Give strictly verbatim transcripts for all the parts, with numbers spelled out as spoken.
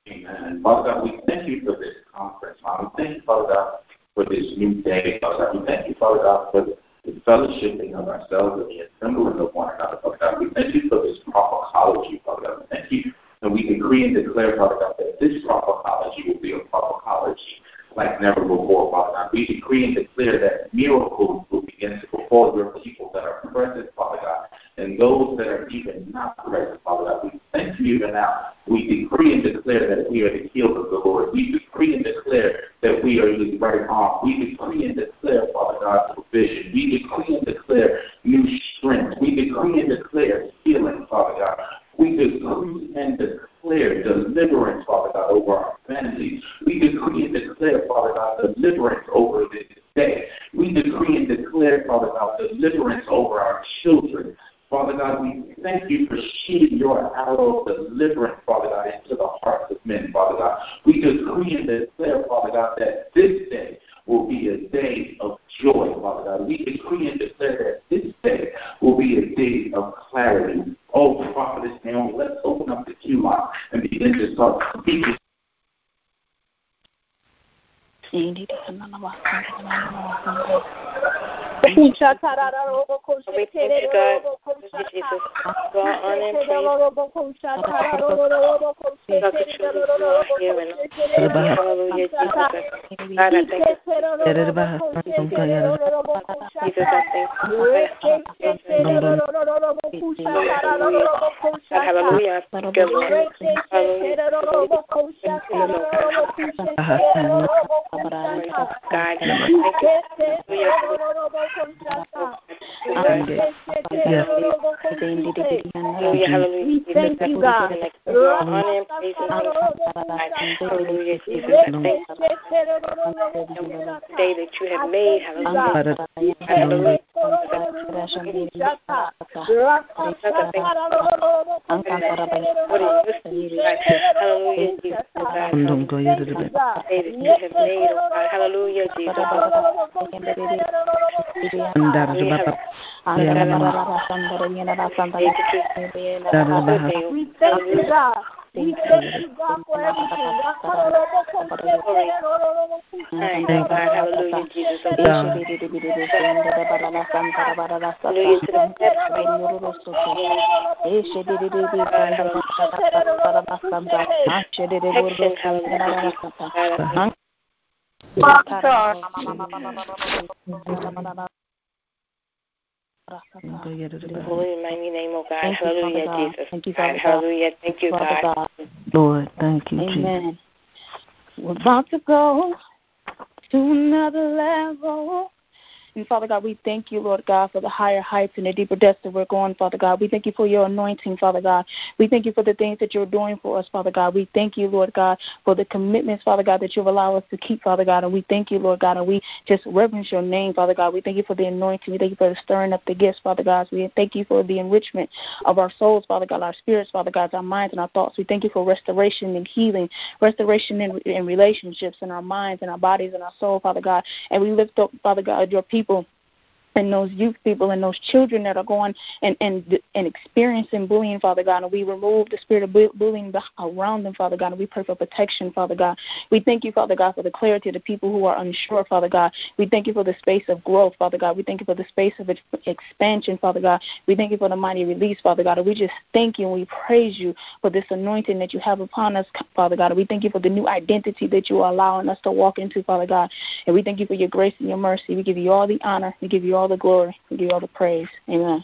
Amen. Father God, we thank you for this conference, Father. We thank you, Father God, for this new day, Father God. We thank you, Father God, for the fellowshipping of ourselves and the assembling of one another, Father God. We thank you for this propocology, Father God. We thank you, and we decree and declare, Father God, that this propocology will be a propocology like never before, Father God. We decree and declare that miracles will begin to befall your people that are present, Father God, and those that are even not present, Father God. We thank you even now. We decree and declare that we are the healed of the Lord. We decree and declare that we are His right arm. We decree and declare, Father God, provision. We decree and declare new strength. We decree and declare healing, Father God. We decree and declare deliverance, Father God, over our families. We decree and declare, Father God, deliverance over this day. We decree and declare, Father God, deliverance over our children. Father God, we thank you for shooting your arrow of deliverance, Father God, into the hearts of men, Father God. We decree and declare, Father God, that this day will be a day of joy, Father God. We decree and declare that this day will be a day of clarity. Oh, Prophetess Naomi, let's open up the queue line and begin to start speaking. Thank you, Jesus. We thank you, God. Day that you have made, hallelujah. Hallelujah. Hallelujah, Jesus. We thank you, God. We thank you, God, for everything. Thank you, God. Hallelujah, Jesus. Hallelujah to the holy and mighty name, oh God. Thank Hallelujah, you, Jesus. Thank you, God. Hallelujah. Thank you, God. God. Lord, thank you, Amen. Jesus. We're about to go to another level. And Father God, we thank you, Lord God, for the higher heights and the deeper depths that we're going, Father God. We thank you for your anointing, Father God. We thank you for the things that you're doing for us, Father God. We thank you, Lord God, for the commitments, Father God, that you've allowed us to keep, Father God. And we thank you, Lord God, and we just reverence your name, Father God. We thank you for the anointing. We thank you for the stirring up the gifts, Father God. We thank you for the enrichment of our souls, Father God, our spirits, Father God, our minds and our thoughts. We thank you for restoration and healing, restoration in, in relationships in our minds and our bodies and our soul, Father God. And we lift up, Father God, your people and those youth people and those children that are going and, and and experiencing bullying, Father God, and we remove the spirit of bullying around them, Father God, and we pray for protection, Father God. We thank you, Father God, for the clarity of the people who are unsure, Father God. We thank you for the space of growth, Father God. We thank you for the space of expansion, Father God. We thank you for the mighty release, Father God, and we just thank you and we praise you for this anointing that you have upon us, Father God, and we thank you for the new identity that you are allowing us to walk into, Father God, and we thank you for your grace and your mercy. We give you all the honor. We give you all the glory. We give you all the praise. Amen.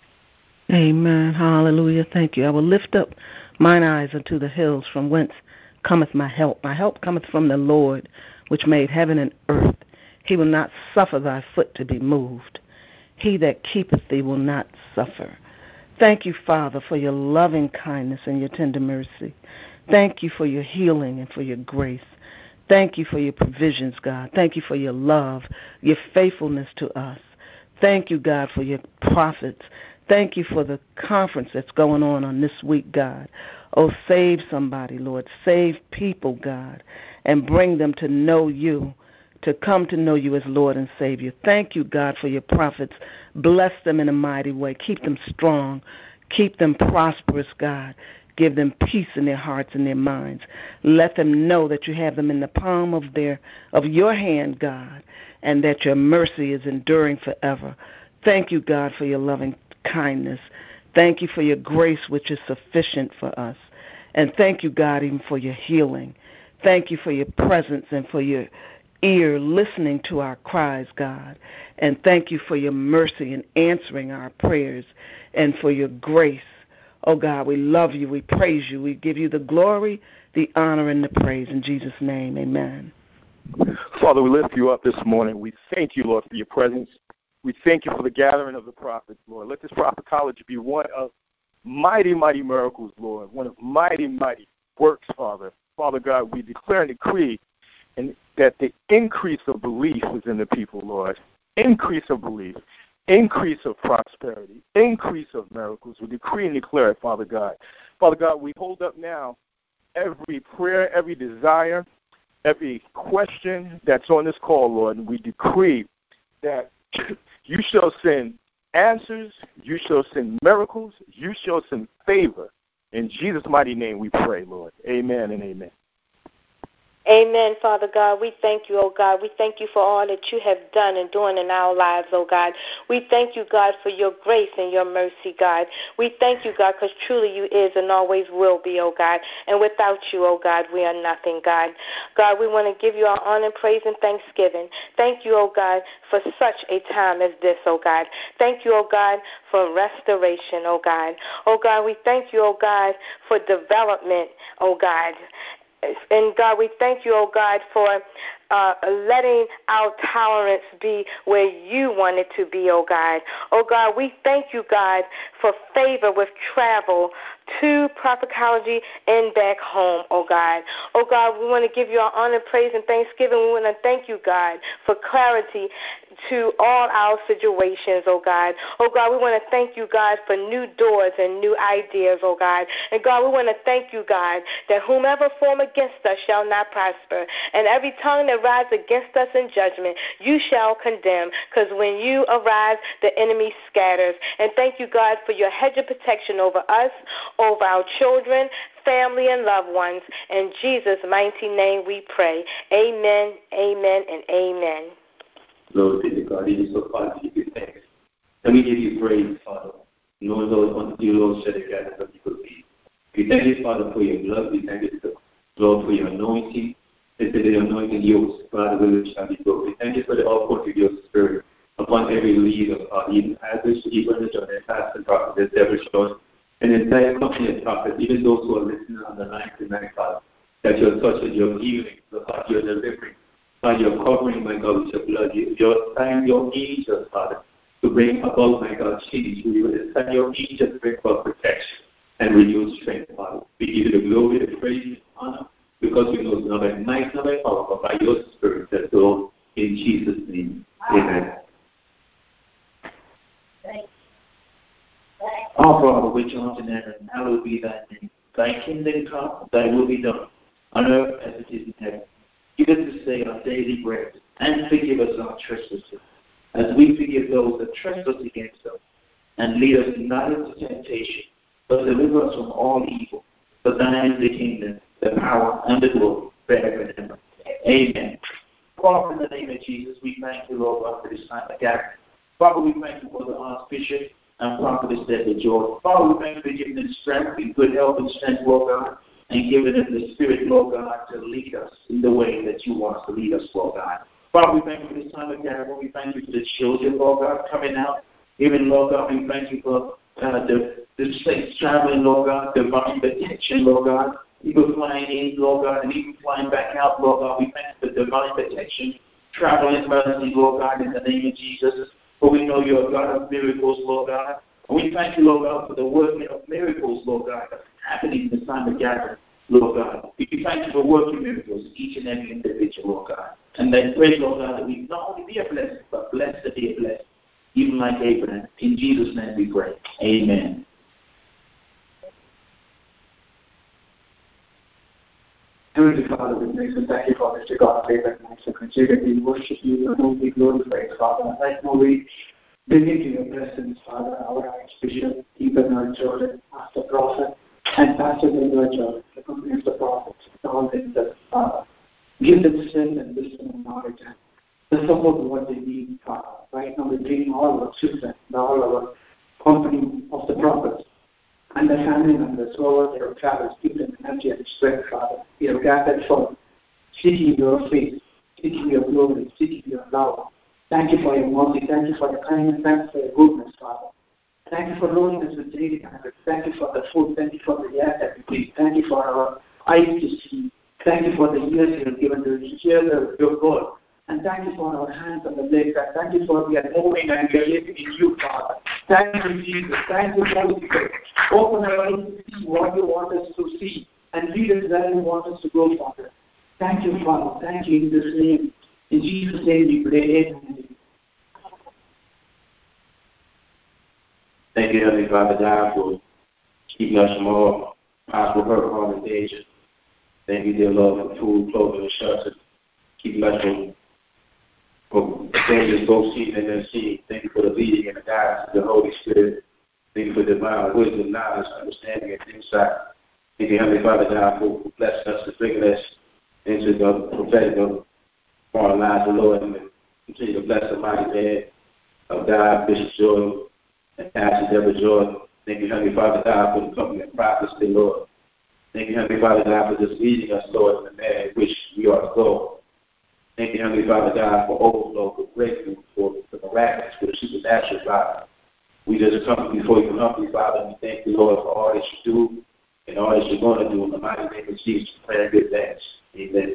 Amen. Hallelujah. Thank you. I will lift up mine eyes unto the hills, from whence cometh my help. My help cometh from the Lord, which made heaven and earth. He will not suffer thy foot to be moved. He that keepeth thee will not suffer. Thank you, Father, for your loving kindness and your tender mercy. Thank you for your healing and for your grace. Thank you for your provisions, God. Thank you for your love, your faithfulness to us. Thank you, God, for your prophets. Thank you for the conference that's going on on this week, God. Oh, save somebody, Lord. Save people, God, and bring them to know you, to come to know you as Lord and Savior. Thank you, God, for your prophets. Bless them in a mighty way. Keep them strong. Keep them prosperous, God. Give them peace in their hearts and their minds. Let them know that you have them in the palm of their of your hand, God, and that your mercy is enduring forever. Thank you, God, for your loving kindness. Thank you for your grace, which is sufficient for us. And thank you, God, even for your healing. Thank you for your presence and for your ear listening to our cries, God. And thank you for your mercy in answering our prayers and for your grace. Oh, God, we love you. We praise you. We give you the glory, the honor, and the praise. In Jesus' name, amen. Father, we lift you up this morning. We thank you, Lord, for your presence. We thank you for the gathering of the prophets, Lord. Let this prophet college be one of mighty, mighty miracles, Lord, one of mighty, mighty works, Father. Father God, we declare and decree and that the increase of belief within the people, Lord, increase of belief, increase of prosperity, increase of miracles. We decree and declare it, Father God. Father God, we hold up now every prayer, every desire, every question that's on this call, Lord, and we decree that you shall send answers, you shall send miracles, you shall send favor. In Jesus' mighty name we pray, Lord. Amen and amen. Amen, Father God. We thank you, oh God. We thank you for all that you have done and doing in our lives, oh God. We thank you, God, for your grace and your mercy, God. We thank you, God, because truly you is and always will be, oh God. And without you, oh God, we are nothing, God. God, we want to give you our honor, praise, and thanksgiving. Thank you, oh God, for such a time as this, oh God. Thank you, oh God, for restoration, oh God. Oh God, we thank you, oh God, for development, oh God. And God, we thank you, oh God, for uh, letting our tolerance be where you want it to be, oh God. Oh God, we thank you, God, for favor with travel to Prophetology and back home, oh God. Oh God, we want to give you our honor, praise, and thanksgiving. We want to thank you, God, for clarity to all our situations, oh God. Oh God, we want to thank you, God, for new doors and new ideas, oh God. And God, we want to thank you, God, that whomever form against us shall not prosper. And every tongue that rises against us in judgment, you shall condemn. Because when you arise, the enemy scatters. And thank you, God, for your hedge of protection over us, over our children, family, and loved ones. In Jesus' mighty name we pray. Amen, amen, and amen. Lord, be the God, it is so far to give you thanks. And we give you praise, Father. No, Lord, unto you, Lord, shall the gathering of people be. We thank you, Father, for your blood. We thank you, Lord, for your anointing. This is the anointing yokes, Father, which shall be broken. We thank you for the outpouring of your spirit upon every leader, Father, even pastors, even the John and pastor, prophet, the devil shows, and the entire company of prophets, even those who are listening on the line tonight, Father, that your touch and your healing, Father, your delivering, Father, your covering, my God, with your blood, your time, your angels, Father, to bring about, my God, change. We will send your angels to bring about protection and renew strength, Father. We give you the glory, the praise, and honor, because we know it's not by might, not by power, but by your spirit, that's all. In Jesus' name, amen. Our Father, which art in heaven, hallowed be thy name. Thy kingdom come, thy will be done, on earth as it is in heaven. Give us this day our daily bread, and forgive us our trespasses, as we forgive those that trespass against us. And lead us not into temptation, but deliver us from all evil. For thine is the kingdom, the power, and the glory, forever and ever. Amen. Father, in the name of Jesus, we thank you, Lord God, for this time of gathering. Father, we thank you for the Archbishop and Prophetess Deborah Jordan. Father, we thank you for giving them strength and good health and strength, Lord God, and giving them the Spirit, Lord God, to lead us in the way that you want us to lead us, Lord God. Father, we thank you for this time of gathering. We thank you for the children, Lord God, coming out. Even, Lord God, we thank you for uh, the, the saints traveling, Lord God, divine protection, Lord God. People flying in, Lord God, and even flying back out, Lord God. We thank you for divine protection, traveling mercy, Lord God, in the name of Jesus. For we know you're a God of miracles, Lord God. And we thank you, Lord God, for the working of miracles, Lord God, that's happening in this time of gathering, Lord God. We thank you for working miracles, each and every individual, Lord God. And then pray, Lord God, that we not only be a blessing, but blessed to be a blessing, even like Abraham. In Jesus' name we pray. Amen. Heavenly Father, we praise and thank you for Mister God, Abraham, and so consider we worship you, and we glorify you, Father. Like now we bring into your presence, Father, our Archbishop, even our children, Master Prophet, and Pastor George, the company of the prophets, all the uh, give them strength and wisdom and knowledge and the support of what they need. Uh, right now, we're bringing all our children, all our company of the prophets, and the family members, whoever they have traveled, give them energy and strength, Father. We have gathered for seeking your face, seeking your glory, seeking your love. Thank you for your mercy. Thank you for your kindness. Thank you for your goodness, Father. Thank you for rolling us with daily habits. Thank you for the food. Thank you for the air that we breathe. Thank you for our eyes to see. Thank you for the ears you have given to hear the, your word. And thank you for our hands and the legs. And thank you for we are moving and we are living in you, Father. Thank you, Jesus. Thank you, Holy Spirit. Open our eyes to see what you want us to see and lead us where you want us to go, Father. Thank you, Father. Thank you in this name. In Jesus' name we pray. Amen. Thank you, Heavenly Father God, for keeping us from all possible hurt, harm, and danger. Thank you, dear Lord, for food, clothing, and shelter. Keeping us from, from dangers both seen and unseen. Thank you for the leading and the guidance of the Holy Spirit. Thank you for divine wisdom, knowledge, understanding, and insight. Thank you, Heavenly Father God, for blessing us and bringing us into the prophetic of our lives, the Lord, and continue to bless the mighty man of God, Bishop Jordan, and Pastor Deborah Jordan. Thank you, Heavenly Father God, for the company of prophets, dear Lord. Thank you, Heavenly Father God, for just leading us, Lord, in the manner in which we are to go. Thank you, Heavenly Father God, for overflow, for breakthrough, for the miraculous, for the supernatural, Father. We just come before you humbly, Father, and we thank you, Lord, for all that you do and all that you're going to do in the mighty name of Jesus. Pray good things. Amen.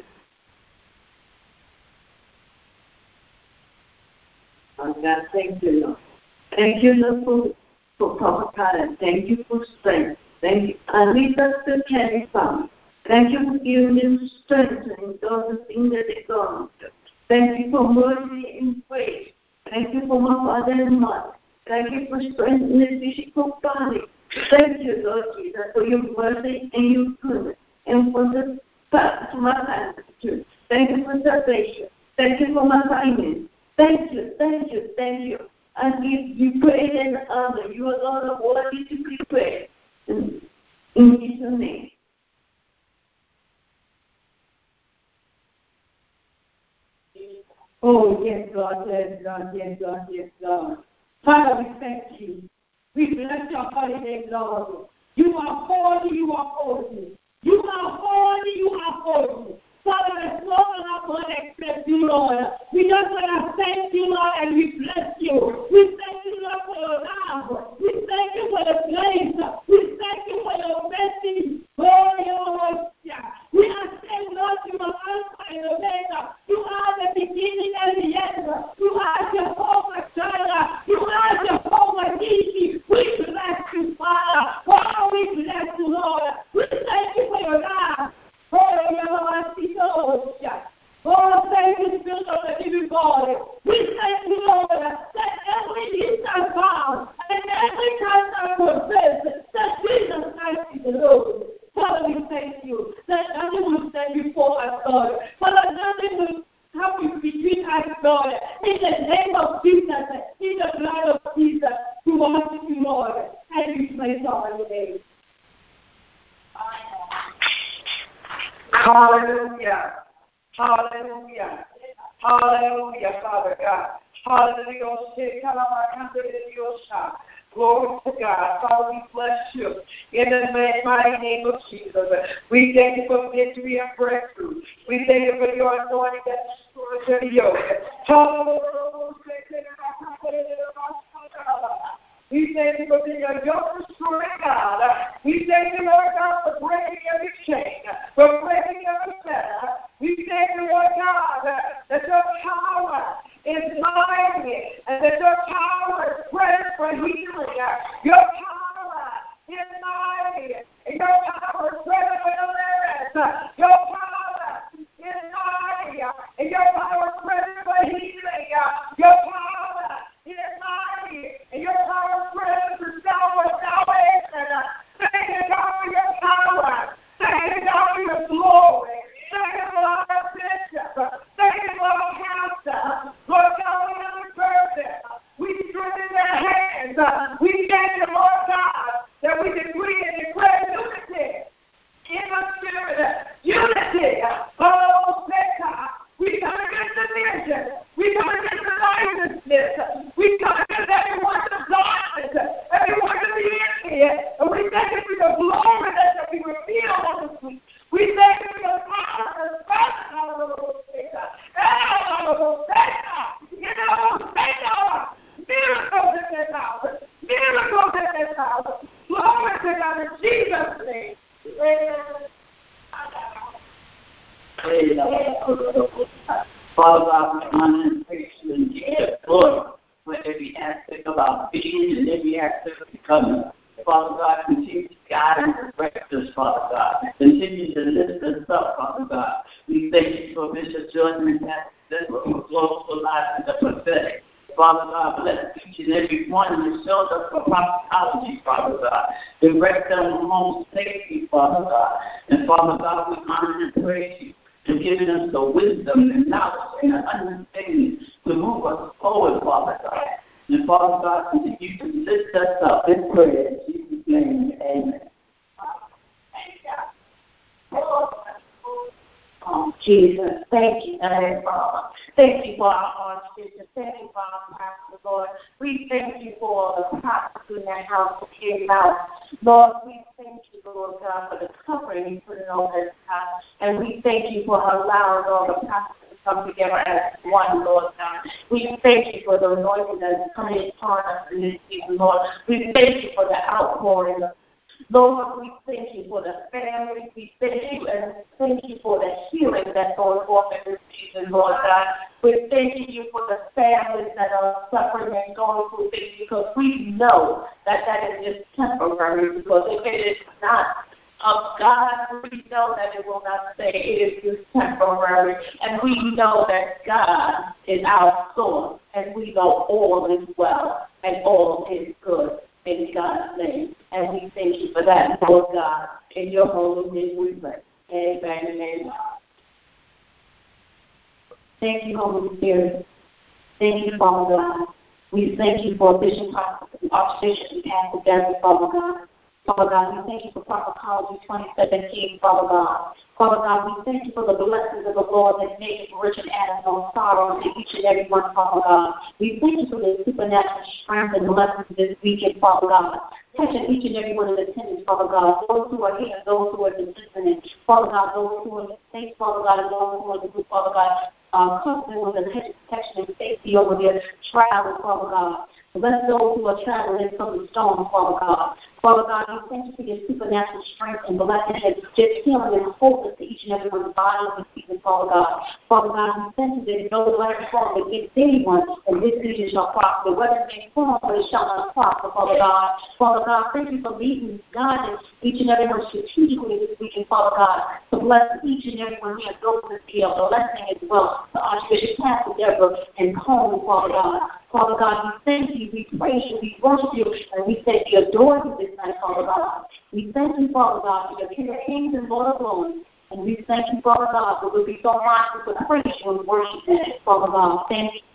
Oh, God, thank you, Lord. Thank you, Lord, for, for Prophet Karen. Thank you for strength. Thank you. And lead us to carry family. Thank you for giving them strength in all the things that they go through. Thank you for mercy and grace. Thank you for my father and mother. Thank you for strengthening the physical body. Thank you, Lord Jesus, for your mercy and your goodness, and for the path to my family. Thank you for salvation. Thank you for my finance. Thank you, thank you, thank you. I give you praise and honor. You alone are worthy to be praised. In, in Jesus' name. Oh, yes, God, yes, God, yes, God, yes, God. Father, we thank you. We bless your holy name, Lord. You are holy, you are holy. You are holy, you are holy. Father, there's no one going to accept you, Lord. We just want to thank you, Lord, and we bless you. We thank you, Lord, for your love. We thank you for the grace. We thank you for your mercy. Oh, your yeah. We are saying, Lord, you are Alpha and Omega. You are the beginning and the end. You are Jehovah Jireh. You are Jehovah Nissi. We bless you, Father. Oh, we bless you, Lord. We thank you for your love. Oh, oh, thank you, Spirit of the living God. We thank you, Lord, that every knee shall bow and every tongue shall confess that Jesus Christ is the Lord. Father, we thank you that nothing will stand before us, Lord. Father, nothing will come between us, Lord. In the name of Jesus, in the blood of Jesus, we worship you, Lord, and we praise our name. Hallelujah. Hallelujah. Hallelujah, Father God. Hallelujah. Glory to God. Father, we bless you in the mighty name of Jesus. We thank you for victory and breakthrough. We thank you for your anointing that destroys every yoke. Hallelujah. We thank you for being a yoke destroying God. We thank you, Lord God, for breaking every chain, for breaking every fetter. We thank you, Lord God, that your power is mighty and that your power is present for healing. Your power is mighty and your power is present for deliverance. Your power is mighty and your power is present for healing. Your power is mighty and your power is present for salvation. Thank you, God, for your power. Thank you, God, for your glory. Thank you, Lord, our bishop. Thank you, Lord, pastor. Lord God, we have a person. We strengthen their hands. We thank you, Lord God, that we decree and declare new unity. Oh, God. We come against division. We come against the lionessness. We come against everyone to darkness, everyone to the enemy. And we thank you for your glory that shall be revealed on this week. We thank you for your power and presence out of the Lord. Miracles in this house. Miracles in this house. Glory to God in Jesus' name. Father God, we honor and praise you and give you glory for every aspect of our being and every aspect of becoming. Father God, continue to guide and direct us, Father God. Continue to lift us up, Father God. We thank you for Bishop Jordan and Pastor who flows for life in the prophetic. Father God, bless each and every one who shows up for prophecy, Father God. Direct them home safely, Father God. And Father God, we honor and praise you for giving us the wisdom and knowledge and understanding to move us forward, Father God. And Father God, continue to lift us up in prayer. In Jesus' name, amen. Oh, Jesus, thank you, Father. Thank you for our Archbishop. Thank you for our pastor, Lord. We thank you for the prophecy in that house that came out. Lord, we thank you, Lord God, for the covering you put over this house. And we thank you for allowing all the pastors come together as one, Lord God. We thank you for the anointing that is coming upon us in this season, Lord. We thank you for the outpouring of Lord, we thank you for the family. We thank you and thank you for the healing that's going forth in this season, Lord God. We're thanking you for the families that are suffering and going through things because we know that that is just temporary because if it is not of God, we know that it will not stay. It is just temporary. And we know that God is our source and we know all is well and all is good. In God's name. And we thank you for that, Lord God. In your holy name we pray. Amen and amen. Thank you, Holy Spirit. Thank you, Father God. We thank you for Bishop Archbishop and Pastor Derek, Father God. Father God, we thank you for Prophetology twenty seventeen, Father God. Father God, we thank you for the blessings of the Lord that make it rich and adds no sorrow to each and every one, Father God. We thank you for the supernatural strength and blessings this weekend, Father God. Touching each and every one in attendance, Father God. Those who are here, those who are listening, Father God, those who are in the States, Father God, and those who are in the group, Father God. Uh, comforting with the protection and safety over their travel, Father God. Bless those who are traveling from the storm, Father God. Father God, we thank you for your supernatural strength and blessing and just healing and wholeness to each and every one's body this season, Father God. Father God, we thank you that no weapon formed against anyone, and this season shall prosper. Whether it may form, but it shall not prosper, Father God. Father God, thank you for leading, guiding each and every one strategically this weekend, Father God, to bless each and every one here, those in the field, blessing as well to Archbishop Pastor Deborah and Coleman, Father God. Father God, we thank you, we praise you, we worship you, and we thank you, adore you this night, Father God. We thank you, Father God, for your King of Kings and Lord of Lords. And we thank you, Father God, for we'll be so mindful to praise you and worship you, Father God. Thank you.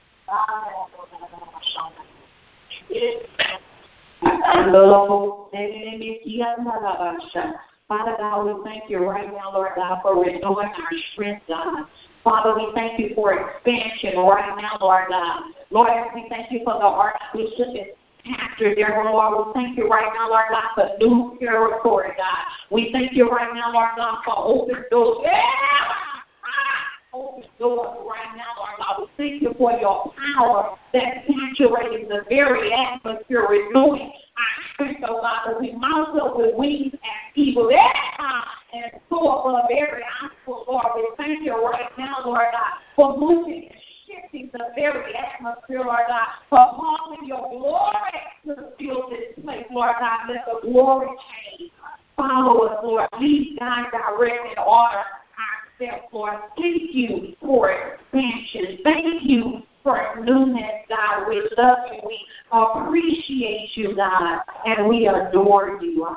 Father God, we thank you right now, Lord God, for renewing our strength, God. Father, we thank you for expansion right now, Lord God. Lord, we thank you for the Archbishop and Pastor, dear Lord. We thank you right now, Lord God, for new territory, God. We thank you right now, Lord God, for open doors. Yeah! Open doors right now, Lord God. We thank you for your power that's saturating the very atmosphere, renewing our strength, oh God, that we mount up with wings as eagles. Yeah! And soar above every obstacle, Lord. We thank you right now, Lord God, for moving and shifting the very atmosphere, Lord God, for calling your glory to fill this place, Lord God. Let the glory change. Follow us, Lord. Lead, guide, direct, and order our steps, Lord. Thank you for expansion. Thank you for newness, God. We love you. We appreciate you, God, and we adore you.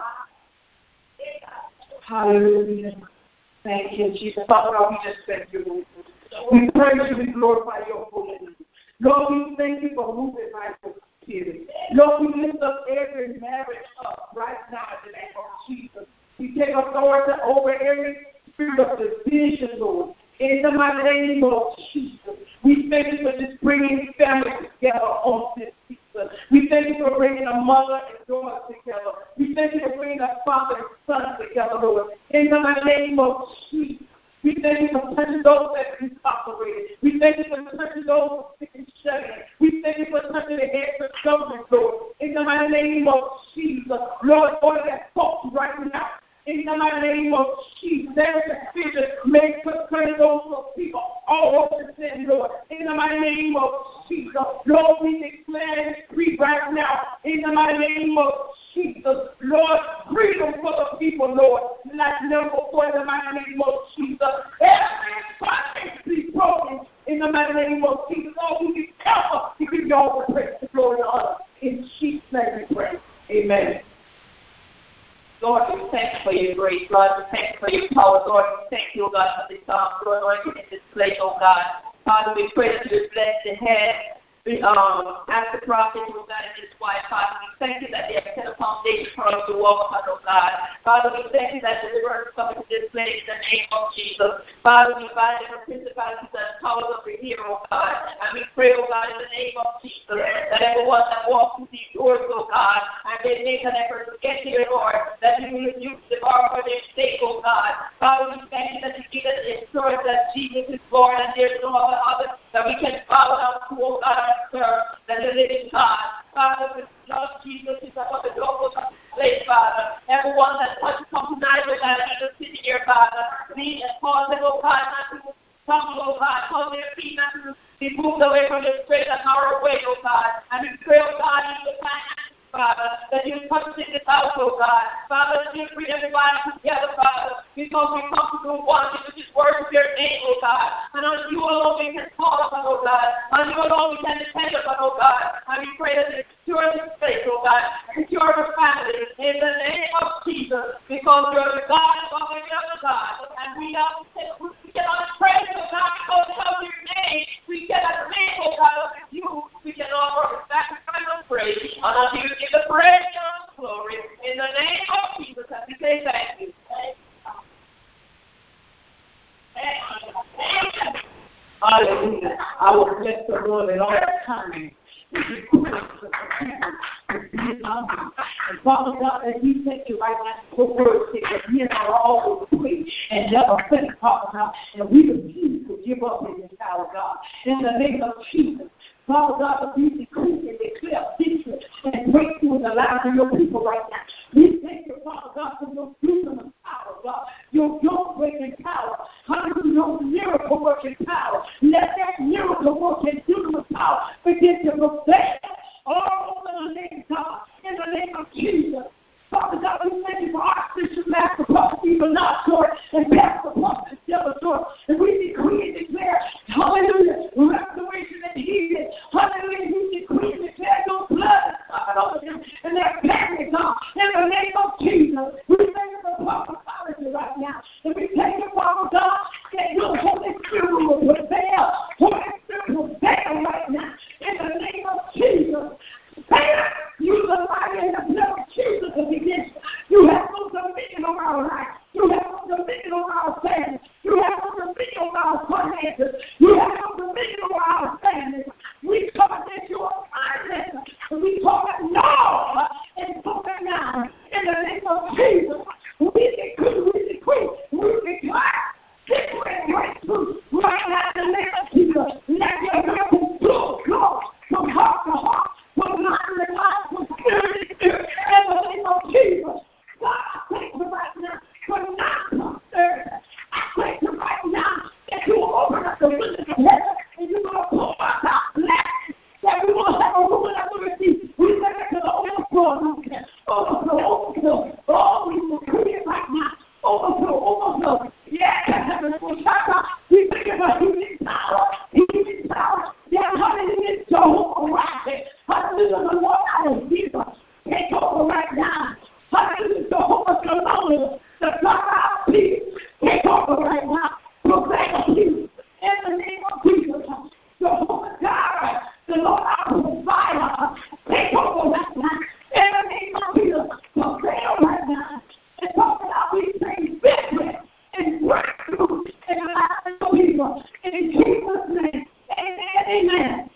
Hallelujah. Thank you, Jesus. Father God, we just thank you. We praise you. We glorify your holy name. Lord, we thank you for moving by your spirit. Lord, we lift up every marriage up right now in the name of Jesus. We take authority over every spirit of division, Lord. In the mighty name of Jesus, we thank you for just bringing families together on this season. We thank you for bringing a mother and daughter together. We thank you for bringing a father and son together, Lord. In the mighty name of Jesus. We thank you for touching those that are incarcerated. We thank you for touching those who are sick and shut-in. We thank you for touching the heads of children, Lord. In the mighty name of Jesus, Lord, order that folks right now. In the mighty name of Jesus, there is a vision made concerning those people all over the city, Lord. In the mighty name of Jesus, Lord, we declare and decree right now. In the mighty name of Jesus, Lord, freedom for the people, Lord. Like never before, in the mighty name of Jesus. Every fight be broken. In the mighty name of Jesus, Lord, we be careful to give you all the praise, the glory, and honor. In Jesus' name we pray. Amen. Lord, we thank you for your grace. Lord, we thank you for your power. Lord, we thank you, oh God, for this time. Lord, Lord, in this place, oh God. Father, we pray that you bless the head, the um, after prophet, oh God, and his wife. Father, we thank you that they have set a foundation for us to walk on, oh God. Father, we thank you that the deliverance coming to this place in the name of Jesus. Father, we bind the principalities and powers of the here, oh God. And we pray, oh God, in the name of Jesus, that everyone that walks through these doors, oh God, and they make an effort to get here, Lord, that you will use the bar for their sake, oh God. Father, we thank you that you give us the assurance that Jesus is Lord and there's no other other that we can follow down to, oh God, and serve than the living God. Father, the Lord Jesus is about the door of the place, Father. Everyone that touches come tonight, oh God, and the city here, Father. Please and cause them, oh God, not to come, oh God, cause their feet not to be moved away from the straight and narrow way, oh God. And we pray, oh God, in the finances, Father, that you touch in this house, oh God. Father, that you bring everybody together, Father, because we come to do one, which is worship your name, oh God. And on you alone we can call upon, oh God. On you alone we can depend upon, oh God. And we pray that you secure this place, oh God. Secure the family in the name of Jesus, because you're the God above every other God. And we are we cannot praise, oh God, because of your name. We cannot live, oh God, with you. We can offer sacrifice of praise. And unto you give the praise and glory in the name of Jesus. And we say thank you. Hallelujah. I will bless the Lord at all times. And Father God, as we thank you right now for words that we are always quick and never think, Father God, and we refuse to give up in this hour, God. In the name of Jesus. Father God, we decree and declare victory and breakthrough in the lives of your people right now. We thank you, Father God, for your freedom power, God. Your yoke-breaking power. Hallelujah, your miracle-working power. Let that miracle-working dunamis power begin to prevail all over the name, God, in the name of Jesus. Father God, we thank you for our Bishop Master Prophet even now, Lord, and Pastor Prophet Stella, Lord, and we decree and declare, hallelujah, restoration and healing. Hallelujah, we decree and declare your blood, God, and their family, God, in the name of Jesus. We thank you for prosperity right now, and we thank you, Father God, that your Holy Spirit will prevail. Holy Spirit will prevail right now, in the name of Jesus. You the light and the blood of Jesus against you. Have no dominion over our life. You have no dominion over our families. You have no dominion over our finances. You have no dominion over our families. We come against your finances. We call it no and call it now. In the name of Jesus, we decree, we decree, we declare. Right now, in the name of Jesus, let your miracle flow, flow from heart to heart, from mind to mind, from spirit to spirit, in the name of Jesus. God, I thank you right now for non-prosperity. I thank you right now that you will open up the windows of heaven and you're going to pour us out blessings, that we will have a room that we receive. We thank you for the overflow, overflow, overflow. Oh, we will in the lives of people. In Jesus' name, amen, amen.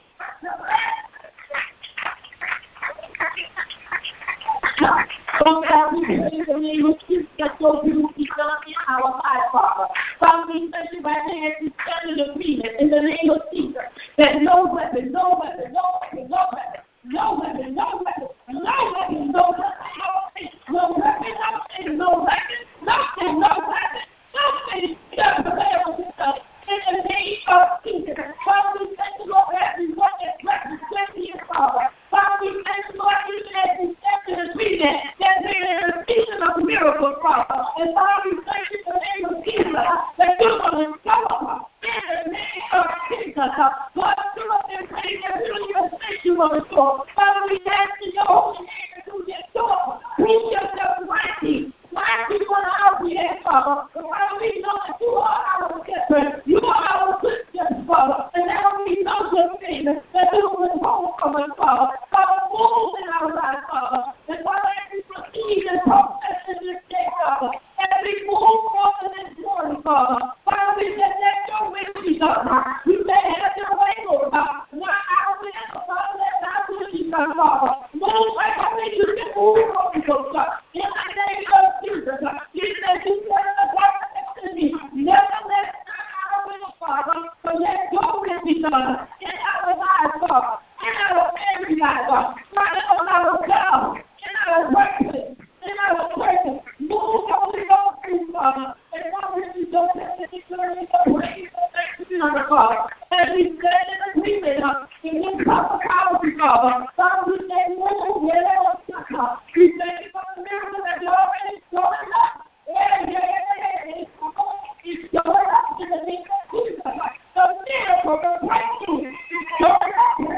Lord God, we pray in the name of Jesus that your will be done in our lives, Father. Father, we thank you right now as we stand in agreement in the name of Jesus that no weapon, no weapon, no weapon, no weapon, no weapon, no weapon, no weapon, no weapon, no weapon, nothing, no weapon, nothing, no weapon, nothing, shall prevail against us. In the name of Jesus, Father, we thank you, Lord, as we work at twenty years, Father. Father, we thank you, Lord, even as we step in agreement that there is a season of miracles, Father. And Father, we thank you in the name of Jesus that you're going to show up in the name of Jesus. Lord, fill up and pray that we don't even think you want to show. Father, we ask in your holy name to do this door. Prove yourself mighty. Mighty on our behalf, Father. Father, we know that you are our shepherd. You are our Christian, Father. And now we know your favor that you will hold from us, Father. Father, move in our lives, Father. And Father, as we proceed and process in this day, Father, as we move forward this morning, Father, Father, we say that your will be done. We say, have your way, Lord God. Not our will, Father, let our will be done, Father. Move like I think you can move, Holy Ghost, God. In the name of Jesus, you said you said the God to me. Never let our will, Father, but let your will be done in our lives, Father, in our family lives, Father, on our job, in our workplace, in our churches. Move, Holy Ghost, Father, and Father, we don't have to declare your praise and thanksgiving, Father. As we stand in agreement in this hospitality, Father, Father, we say, move, let us God. We thank you for the miracle that you're already showing up. Yeah, yeah, yeah, yeah. It's showing up in the name of Jesus. The miracle, the breakthrough, is showing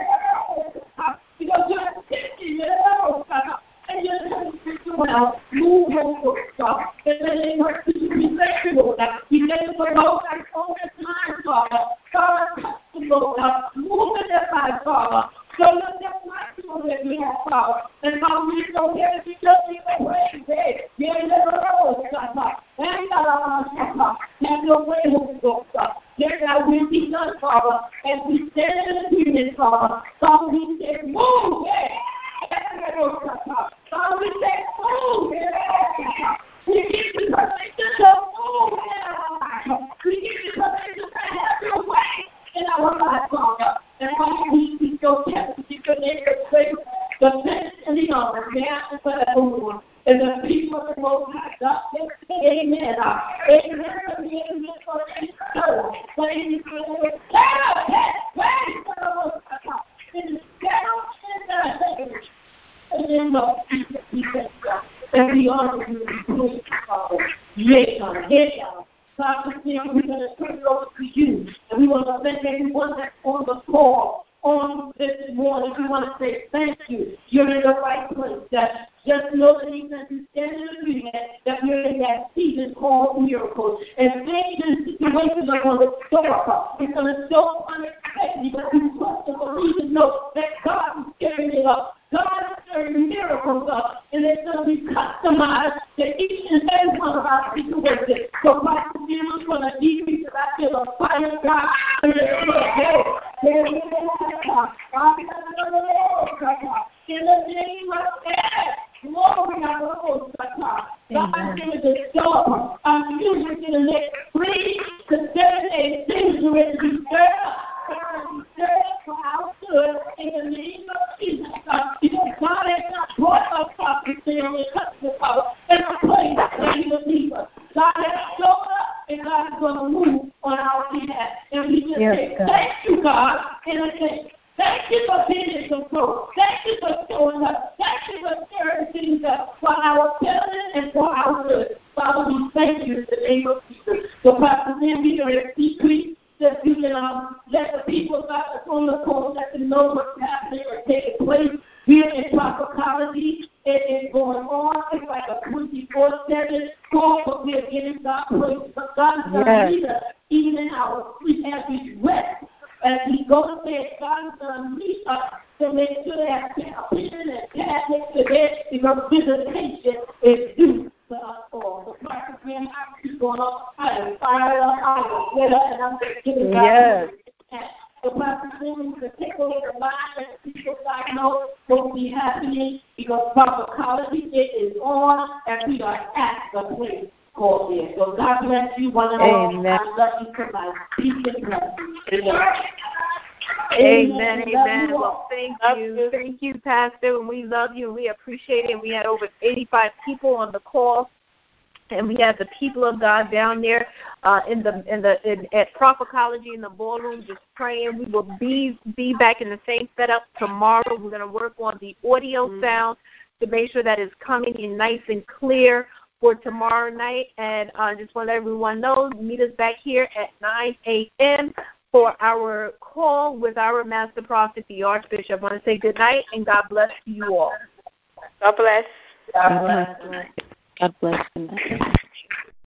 up. Because you're teaching it all, God. And you're teaching it well. Move, Holy God. In the name of Jesus, we thank you, Lord. We thank you for those that are all the time, Father. God, touch them, Lord. Move in their lives, Father. So let them not do that we have power. And now we don't get it because we don't pray. You never know, God. And God, have your way, Holy Ghost. Let that will be done, Father. As we stand in agreement, Father. Father, we say, move, Father, we say, move, we give you permission to move in our lives. We give you permission to have your way in our lives, Father. And Father, we speak your death, we speak your name, your praise, the thanks and the honor, now and forevermore. And the people of the Most High God, amen. Amen. Amen. Praise the Lord. Praise the Lord. In the shadow and the heavens. And in the Jesus, we thank God. And we honor you, we Father. Yes, God. Yes, God. Father, we're going to turn it over to you. And we want to thank everyone that's on the call on this morning. We want to say thank you. You're in the right place. That just know that even as you stand in agreement, that we're in that season called miracles. And things and situations are going to show up. It's going to show up unexpectedly, but we want to believe and know that God is carrying it up. God is carrying miracles up, and it's going to be customized to each and every one of our situations. So my spirit is going to decrease because I feel a fire of God. In the name of God, glory to God. God is the door. I'm using to let free to say things to it to for our good in the name of Jesus. Because God has not brought us up to say we cut the power in a place that He will leave us. God has shown up and God is going to move on our behalf. And we just yes, say, God. Thank you, God, in a name. Thank you for being in control. Thank you for showing up. Thank you for stirring things up for our benefit and for our good. Father, we thank you in the name of Jesus. So, Pastor Sandy, you're a decrease that you can um, let the people that are on the call let them know what's happening or taking place. We're in prophecy. It is going on. It's like a twenty-four seven call, but we're getting God praise. But God is going to lead us even in our sleep as we rest. As we go to bed, God is going to lead us to make sure that our vision and cabinets to bed because visitation is due. to us all. The practice being actually going up and fire up with us, and I'm thinking Yes. the practice being to take a look at mind and people like know what will be happening because prophecy it is on and we are at the place called there. So God bless you one and all. Amen. I love you for my peace and blessings. Amen, amen. Well, thank you. Thank you, Pastor, and we love you, and we appreciate it. We had over eighty-five people on the call, and we had the people of God down there uh, in the in the in, at Prophecology in the ballroom just praying. We will be be back in the same setup tomorrow. We're going to work on the audio mm-hmm. sound to make sure that it's coming in nice and clear for tomorrow night. And I uh, just want to let everyone know, meet us back here at nine a.m. for our call with our Master Prophet, the Archbishop. I want to say good night and God bless you all. God bless. God bless. God bless.